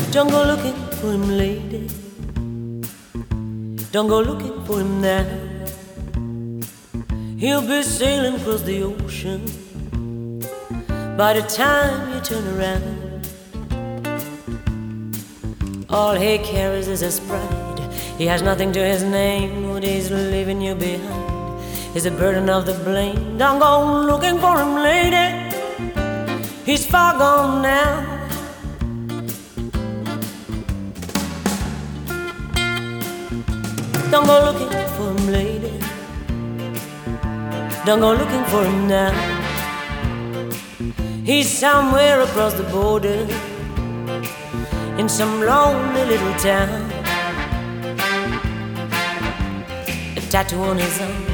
Don't go looking for him, lady. Don't go looking for him now. He'll be sailing across the ocean by the time you turn around. All he carries is his pride. He has nothing to his name. What he's leaving you behind is the burden of the blame. Don't go looking for him, lady. He's far gone now. Don't go looking for him, lady. Don't go looking for him now. He's somewhere across the border in some lonely little town. A tattoo on his arm,